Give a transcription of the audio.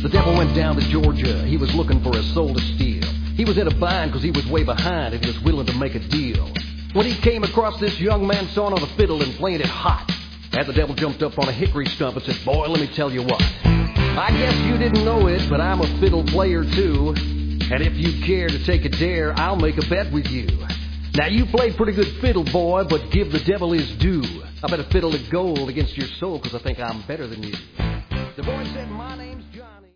The devil went down to Georgia. He was looking for a soul to steal. He was in a bind because he was way behind and he was willing to make a deal. When he came across this young man sawing on the fiddle and playing it hot, and the devil jumped up on a hickory stump and said, "Boy, let me tell you what. I guess you didn't know it, but I'm a fiddle player too. And if you care to take a dare, I'll make a bet with you. Now, you played pretty good fiddle, boy, but give the devil his due. I bet a fiddle of gold against your soul because I think I'm better than you." The boy said, "My name